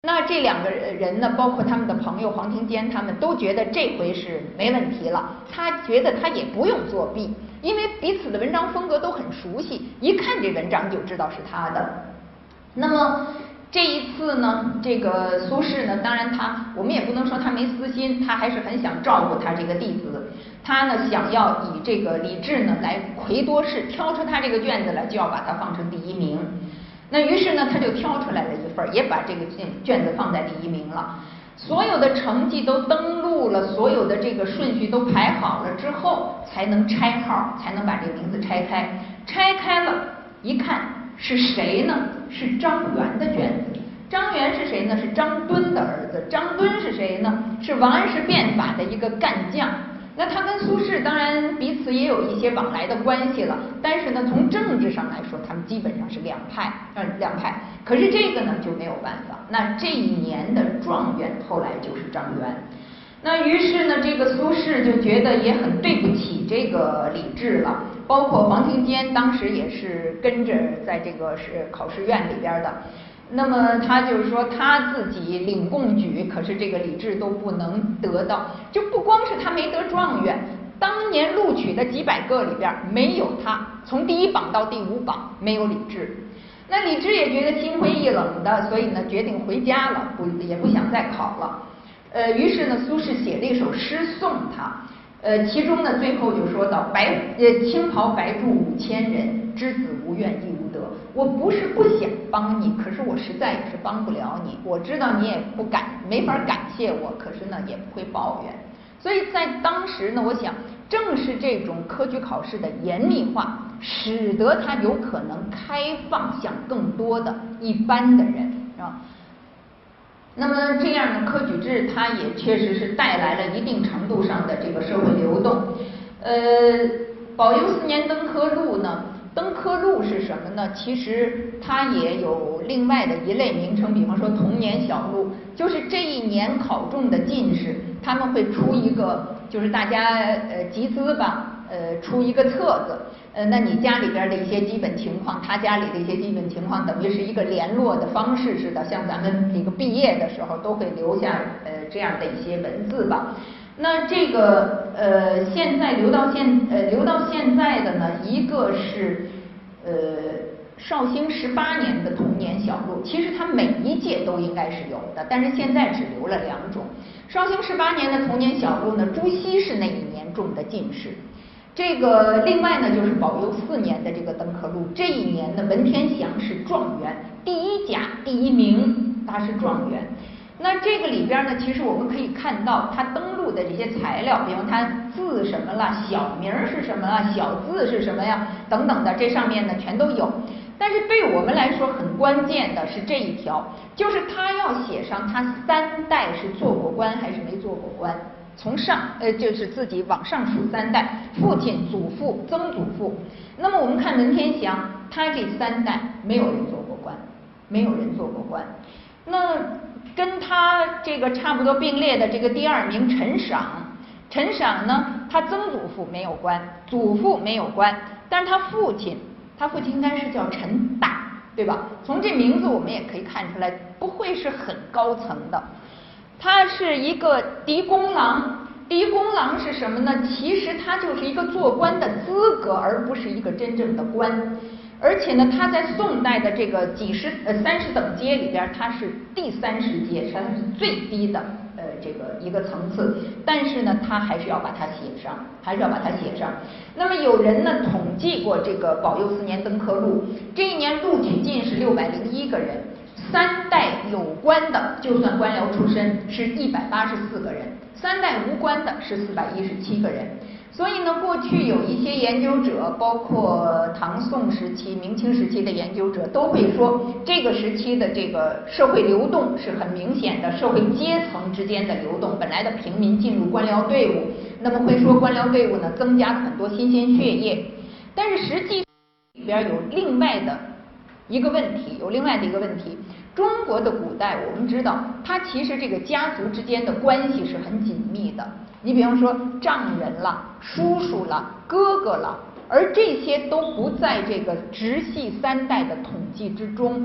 那这两个人呢，包括他们的朋友黄庭坚，他们都觉得这回是没问题了。他觉得他也不用作弊，因为彼此的文章风格都很熟悉，一看这文章就知道是他的。那么这一次呢，这个苏轼呢，当然我们也不能说他没私心，他还是很想照顾他这个弟子。他呢想要以这个李治呢来魁多士，挑出他这个卷子来，就要把它放成第一名。那于是呢，他就挑出来了一份，也把这个卷子放在第一名了。所有的成绩都登录了，所有的这个顺序都排好了之后，才能拆号，才能把这个名字拆开。拆开了，一看是谁呢？是张元的卷子。张元是谁呢？是张敦的儿子。张敦是谁呢？是王安石变法的一个干将。那他跟苏轼当然彼此也有一些往来的关系了，但是呢，从政治上来说，他们基本上是两派。可是这个呢就没有办法。那这一年的状元后来就是张元。那于是呢，这个苏轼就觉得也很对不起这个李治了。包括黄庭坚当时也是跟着在这个是考试院里边的。那么他就是说他自己领贡举，可是这个李治都不能得到。就不光是他没得状元，当年录取的几百个里边没有他，从第1榜到第5榜没有李治。那李治也觉得心灰意冷的，所以呢决定回家了，也不想再考了。于是呢，苏轼写了一首诗送他。其中呢最后就说到青袍白柱5000人，之子无怨亦无德。我不是不想帮你，可是我实在也是帮不了你。我知道你也没法感谢我，可是呢也不会抱怨。所以在当时呢，我想正是这种科举考试的严密化，使得它有可能开放向更多的一般的人，是吧？那么这样的科举制，它也确实是带来了一定程度上的这个社会流动。保佑4年登科录呢，登科录是什么呢？其实它也有另外的一类名称，比方说童年小录，就是这一年考中的进士，他们会出一个，就是大家集资吧，出一个册子。那你家里边的一些基本情况，他家里的一些基本情况，等于是一个联络的方式似的，像咱们这个毕业的时候都会留下这样的一些文字吧。那这个现在留到现在的呢，一个是绍兴18年的童年小录，其实它每一届都应该是有的，但是现在只留了2种。绍兴18年的童年小录呢，朱熹是那一年中的进士。这个另外呢，就是保佑4年的这个登科录，这一年的文天祥是状元，第1甲第1名，他是状元。那这个里边呢，其实我们可以看到他登录的这些材料，比方他字什么了，小名是什么了，小字是什么呀，等等的，这上面呢全都有。但是对我们来说很关键的是这一条，就是他要写上他3代是做过官还是没做过官。从上就是自己往上数3代，父亲、祖父、曾祖父。那么我们看文天祥，他这3代没有人做过官，没有人做过官。那跟他这个差不多并列的这个第2名陈赏，陈赏呢，他曾祖父没有官，祖父没有官，但是他父亲应该是叫陈大，对吧？从这名字我们也可以看出来，不会是很高层的。他是一个嫡公郎，嫡公郎是什么呢？其实他就是一个做官的资格，而不是一个真正的官。而且呢，他在宋代的这个30等阶里边，他是第30阶，他是最低的这个一个层次。但是呢，他还是要把它写上，那么有人呢统计过这个保佑4年登科录，这一年录取进士601个人。3代有官的，就算官僚出身，是184个人；3代无官的是417个人。所以呢，过去有一些研究者，包括唐宋时期、明清时期的研究者，都会说这个时期的这个社会流动是很明显的，社会阶层之间的流动。本来的平民进入官僚队伍，那么会说官僚队伍呢增加了很多新鲜血液。但是实际里边有另外的一个问题，中国的古代我们知道，它其实这个家族之间的关系是很紧密的。你比方说丈人了、叔叔了、哥哥了，而这些都不在这个直系3代的统计之中。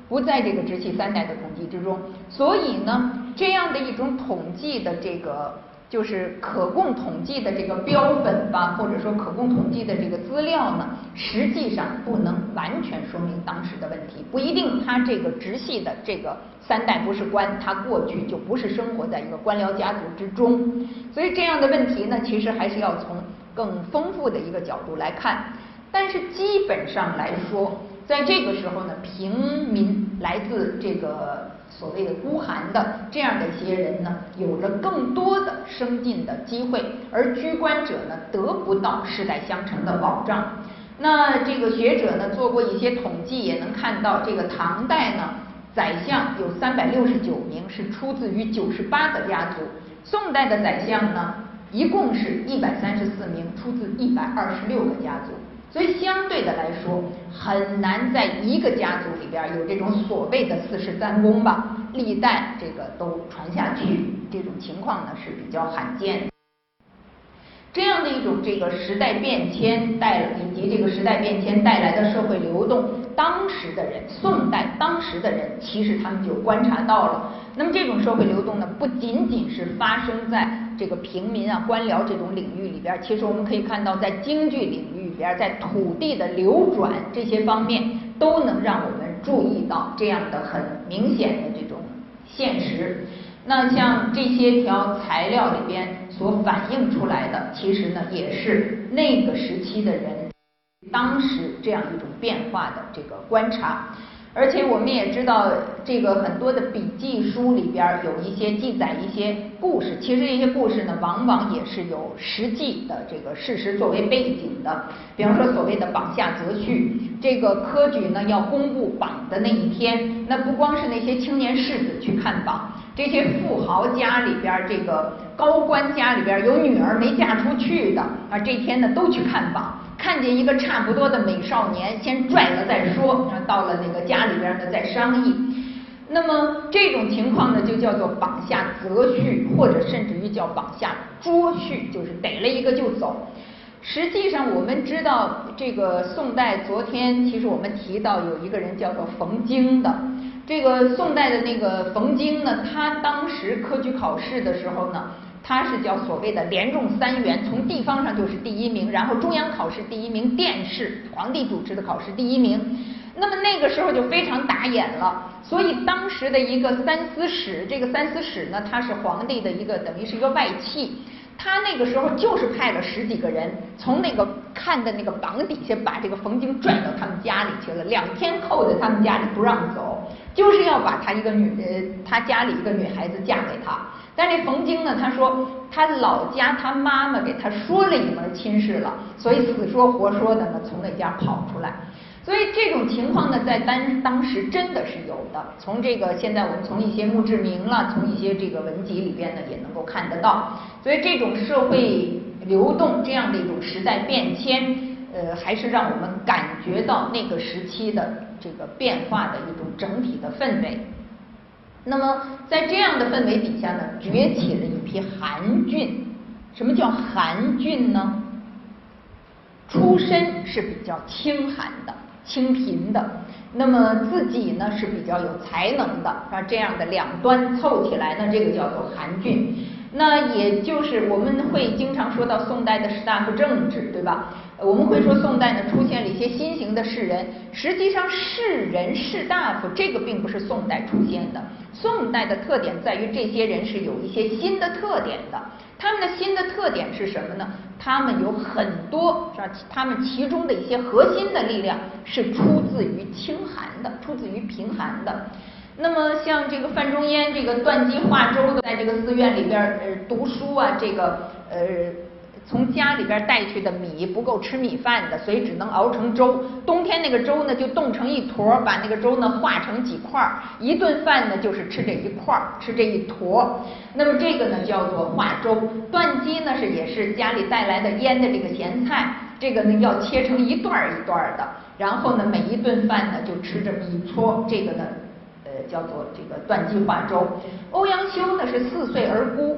不在这个直系3代的统计之中。所以呢，这样的一种统计的这个就是可供统计的这个标本吧，或者说可供统计的这个资料呢，实际上不能完全说明当时的问题，不一定他这个直系的这个3代不是官，他过去就不是生活在一个官僚家族之中。所以这样的问题呢，其实还是要从更丰富的一个角度来看。但是基本上来说，在这个时候呢，平民来自这个所谓的孤寒的这样的一些人呢，有了更多的升进的机会，而居官者呢，得不到世代相承的保障。那这个学者呢，做过一些统计，也能看到这个唐代呢，宰相有369名，是出自于98个家族；宋代的宰相呢，一共是134名，出自126个家族。所以相对的来说，很难在一个家族里边有这种所谓的4世3公吧，历代这个都传下去，这种情况呢是比较罕见的。这样的一种这个时代变迁以及这个时代变迁带来的社会流动，当时的人，宋代当时的人，其实他们就观察到了。那么这种社会流动呢，不仅仅是发生在这个平民啊、官僚这种领域里边，其实我们可以看到，在京剧领域里边，在土地的流转这些方面，都能让我们注意到这样的很明显的这种现实。那像这些条材料里边所反映出来的，其实呢也是那个时期的人当时这样一种变化的这个观察。而且我们也知道，这个很多的笔记书里边有一些记载一些故事，其实这些故事呢，往往也是有实际的这个事实作为背景的。比方说所谓的榜下择婿，这个科举呢要公布榜的那一天，那不光是那些青年士子去看榜，这些富豪家里边，这个高官家里边有女儿没嫁出去的啊，这天呢都去看榜。看见一个差不多的美少年，先拽了再说，到了那个家里边呢再商议。那么这种情况呢，就叫做榜下择婿，或者甚至于叫榜下捉婿，就是逮了一个就走。实际上我们知道，这个宋代昨天其实我们提到有一个人叫做冯京的。这个宋代的那个冯京呢，他当时科举考试的时候呢，他是叫所谓的连中3元，从地方上就是第1名，然后中央考试第1名，殿试皇帝主持的考试第1名。那么那个时候就非常打眼了，所以当时的一个三司使，这个三司使呢，他是皇帝的一个等于是一个外戚。他那个时候就是派了10几个人，从那个看的那个榜底下把这个冯京拽到他们家里去了，2天扣在他们家里不让走，就是要把他家里一个女孩子嫁给他。但这冯京呢，他说他老家他妈妈给他说了一门亲事了，所以死说活说的呢从那家跑出来。所以这种情况呢，在当时真的是有的。从这个现在我们从一些墓志铭了，从一些这个文集里边呢，也能够看得到。所以这种社会流动这样的一种时代变迁，还是让我们感觉到那个时期的这个变化的一种整体的氛围。那么在这样的氛围底下呢，崛起了一批寒郡。什么叫寒郡呢？出身是比较清寒的、清贫的，那么自己呢是比较有才能的啊，这样的两端凑起来呢，这个叫做寒郡。那也就是我们会经常说到宋代的士大夫政治，对吧？我们会说宋代呢出现了一些新型的士人，实际上士人、士大夫这个并不是宋代出现的。宋代的特点在于这些人是有一些新的特点的。他们的新的特点是什么呢？他们有很多是吧？他们其中的一些核心的力量是出自于清寒的，出自于贫寒的。那么像这个范仲淹这个断机化粥的，在这个寺院里边读书啊，这个从家里边带去的米不够吃米饭的，所以只能熬成粥。冬天那个粥呢就冻成一坨，把那个粥呢化成几块，一顿饭呢就是吃这一块，吃这一坨。那么这个呢叫做化粥。断机呢也是家里带来的腌的这个咸菜，这个呢要切成一段一段的，然后呢每一顿饭呢就吃这么一撮，这个呢叫做这个断机化粥。欧阳修呢是4岁而孤。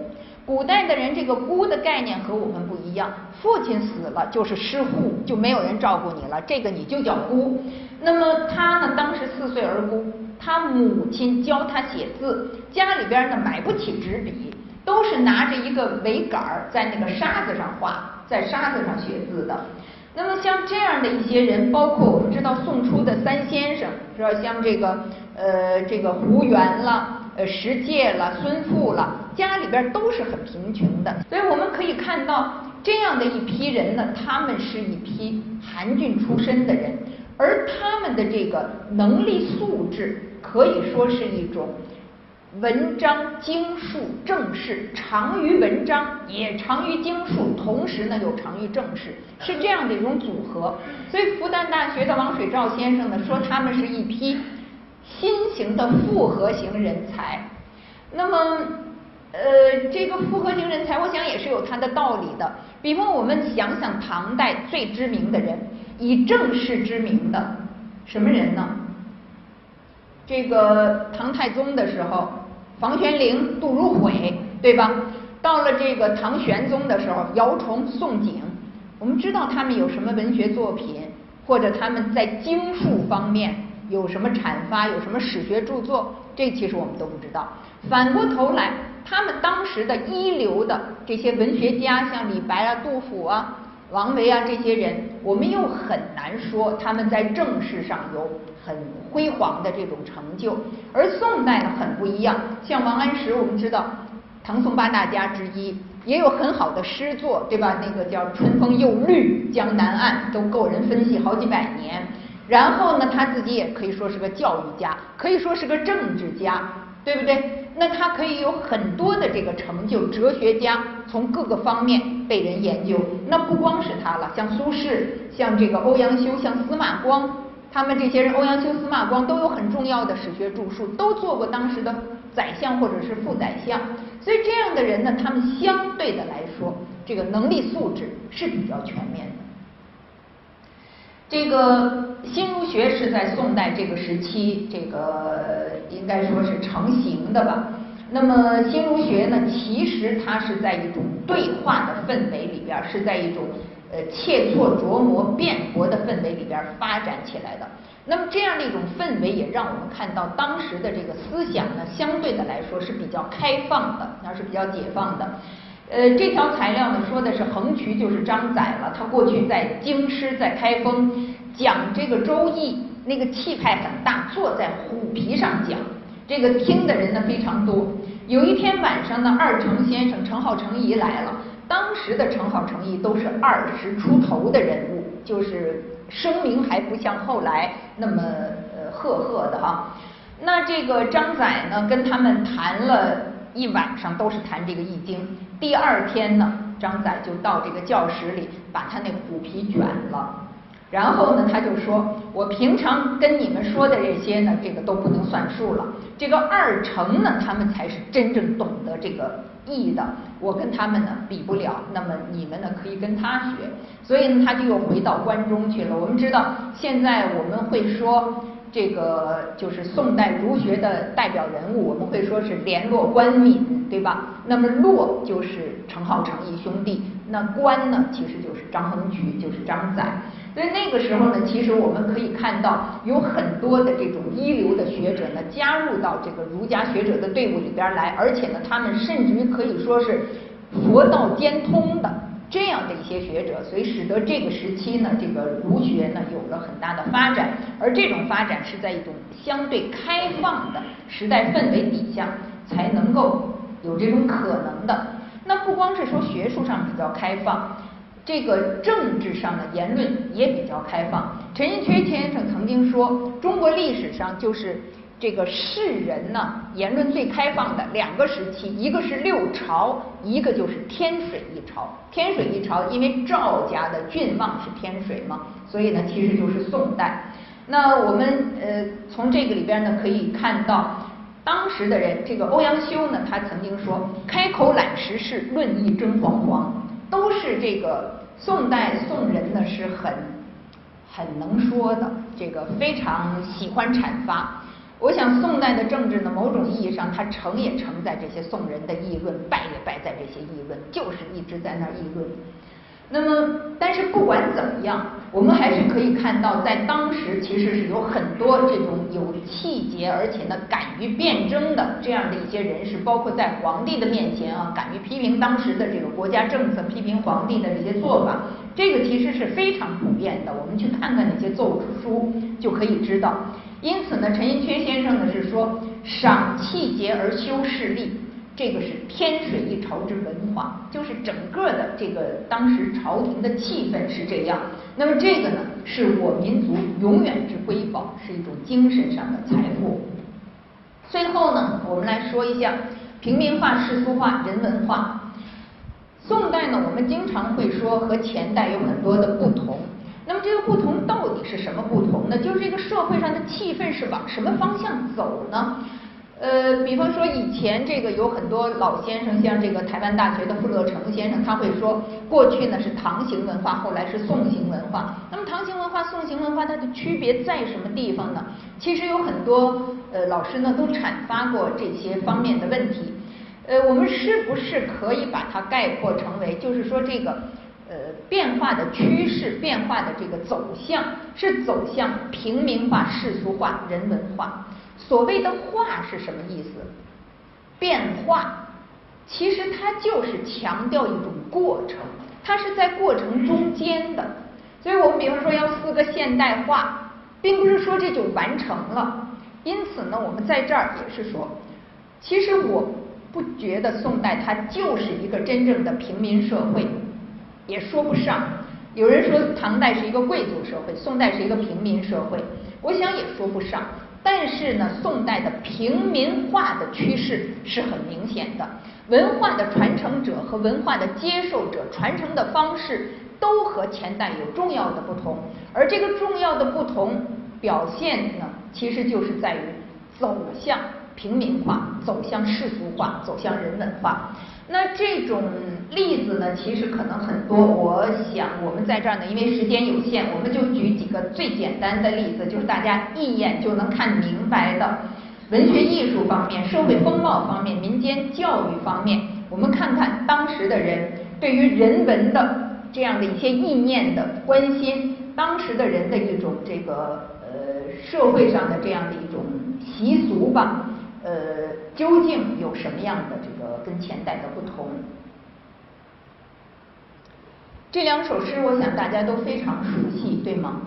古代的人这个孤的概念和我们不一样，父亲死了就是失户，就没有人照顾你了，这个你就叫孤。那么他呢，当时4岁而孤，他母亲教他写字，家里边呢买不起纸笔，都是拿着一个苇杆在那个沙子上画，在沙子上写字的。那么像这样的一些人，包括我们知道宋初的3先生，是吧？像这个胡元了。石介了、孙富了，家里边都是很贫穷的，所以我们可以看到这样的一批人呢，他们是一批寒郡出身的人，而他们的这个能力素质可以说是一种文章经术正士，长于文章也长于经术，同时呢又长于正士，是这样的一种组合。所以复旦大学的王水照先生呢说他们是一批新型的复合型人才。那么这个复合型人才我想也是有它的道理的。比方我们想想唐代最知名的人，以正士知名的什么人呢？这个唐太宗的时候，房玄龄、杜如晦，对吧？到了这个唐玄宗的时候，姚崇、宋璟，我们知道他们有什么文学作品，或者他们在经术方面有什么阐发，有什么史学著作，这其实我们都不知道。反过头来，他们当时的一流的这些文学家，像李白啊、杜甫啊、王维啊这些人，我们又很难说他们在政事上有很辉煌的这种成就。而宋代呢很不一样，像王安石，我们知道唐宋8大家之一，也有很好的诗作，对吧？那个叫春风又绿江南岸，都够人分析好几百年。然后呢，他自己也可以说是个教育家，可以说是个政治家，对不对？那他可以有很多的这个成就，哲学家从各个方面被人研究。那不光是他了，像苏轼，像这个欧阳修，像司马光，他们这些人，欧阳修、司马光都有很重要的史学著述，都做过当时的宰相或者是副宰相。所以这样的人呢，他们相对的来说，这个能力素质是比较全面的。这个新儒学是在宋代这个时期，这个应该说是成型的吧。那么新儒学呢，其实它是在一种对话的氛围里边，是在一种切磋琢磨、辩驳的氛围里边发展起来的。那么这样的一种氛围，也让我们看到当时的这个思想呢，相对的来说是比较开放的，是比较解放的。这条材料呢说的是横渠，就是张载了，他过去在京师、在开封讲这个《周易》，那个气派很大，坐在虎皮上讲，这个听的人呢非常多。有一天晚上呢，二程先生程颢、程颐来了，当时的程颢、程颐都是20出头的人物，就是声名还不像后来那么赫赫的哈。那这个张载呢跟他们谈了一晚上，都是谈这个《易经》。第2天呢，张载就到这个教室里，把他那虎皮卷了。然后呢，他就说：“我平常跟你们说的这些呢，这个都不能算数了。这个二程呢，他们才是真正懂得这个易的，我跟他们呢比不了。那么你们呢，可以跟他学。”所以呢，他就又回到关中去了。我们知道，现在我们会说，这个就是宋代儒学的代表人物，我们会说是联络官敏，对吧？那么络就是程颢、程颐兄弟，那官呢其实就是张衡渠，就是张载。所以那个时候呢，其实我们可以看到有很多的这种一流的学者呢加入到这个儒家学者的队伍里边来，而且呢，他们甚至于可以说是佛道兼通的这样的一些学者，所以使得这个时期呢，这个儒学呢有了很大的发展。而这种发展是在一种相对开放的时代氛围底下才能够有这种可能的。那不光是说学术上比较开放，这个政治上的言论也比较开放。陈寅恪先生曾经说，中国历史上就是这个士人呢言论最开放的2个时期，一个是6朝，一个就是天水一朝。天水一朝，因为赵家的郡望是天水嘛，所以呢其实就是宋代。那我们从这个里边呢可以看到，当时的人，这个欧阳修呢，他曾经说：“开口揽时事，论议争煌煌。”都是这个宋代宋人呢是很能说的，这个非常喜欢阐发。 我想宋代的政治呢，某种意义上它成也成在这些宋人的议论，败也败在这些议论，就是一直在那儿议论。那么，但是不管怎么样，我们还是可以看到，在当时其实是有很多这种有气节，而且呢敢于辩证的这样的一些人士，包括在皇帝的面前啊，敢于批评当时的这个国家政策，批评皇帝的这些做法，这个其实是非常普遍的。我们去看看那些奏书就可以知道。因此呢，陈寅恪先生呢是说，赏气节而修势力。这个是天水一朝之文化，就是整个的这个当时朝廷的气氛是这样。那么这个呢，是我民族永远之瑰宝，是一种精神上的财富。最后呢，我们来说一下平民化、世俗化、人文化。宋代呢，我们经常会说和前代有很多的不同。那么这个不同到底是什么不同呢？就是这个社会上的气氛是往什么方向走呢？比方说以前这个有很多老先生，像这个台湾大学的傅乐成先生，他会说，过去呢是唐型文化，后来是宋型文化。那么唐型文化、宋型文化它的区别在什么地方呢？其实有很多老师呢都阐发过这些方面的问题。我们是不是可以把它概括成为，就是说这个变化的趋势、变化的这个走向是走向平民化、世俗化、人文化。所谓的化是什么意思？变化其实它就是强调一种过程，它是在过程中间的。所以我们比方说要4个现代化，并不是说这就完成了。因此呢，我们在这儿也是说，其实我不觉得宋代它就是一个真正的平民社会，也说不上。有人说唐代是一个贵族社会，宋代是一个平民社会，我想也说不上。但是呢，宋代的平民化的趋势是很明显的，文化的传承者和文化的接受者传承的方式都和前代有重要的不同，而这个重要的不同表现呢，其实就是在于走向平民化，走向世俗化，走向人文化。那这种例子呢，其实可能很多。我想我们在这儿呢，因为时间有限，我们就举几个最简单的例子，就是大家一眼就能看明白的文学艺术方面、社会风貌方面、民间教育方面。我们看看当时的人对于人文的这样的一些意念的关心，当时的人的一种这个社会上的这样的一种习俗吧。究竟有什么样的这个跟前代的不同？这2首诗，我想大家都非常熟悉，对吗？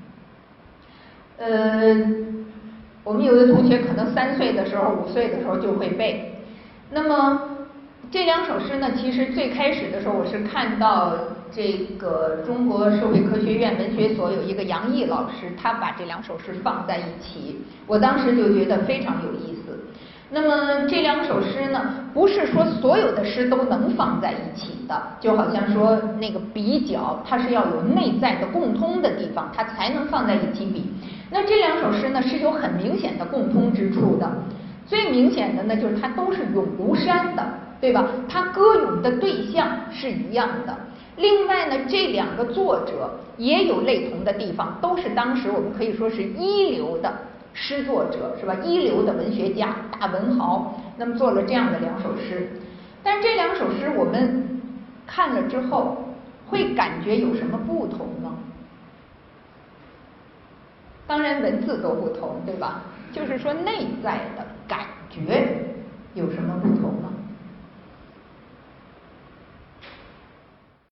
我们有的同学可能3岁的时候、5岁的时候就会背。那么这2首诗呢，其实最开始的时候，我是看到这个中国社会科学院文学所有一个杨毅老师，他把这2首诗放在一起，我当时就觉得非常有意思。那么这2首诗呢，不是说所有的诗都能放在一起的，就好像说那个比较，它是要有内在的共通的地方，它才能放在一起比。那这2首诗呢，是有很明显的共通之处的。最明显的呢，就是它都是咏庐山的，对吧？它歌咏的对象是一样的。另外呢，这2个作者也有类同的地方，都是当时我们可以说是一流的诗作者，是吧？一流的文学家、大文豪，那么做了这样的2首诗。但这2首诗我们看了之后，会感觉有什么不同呢？当然文字都不同，对吧？就是说内在的感觉有什么不同呢？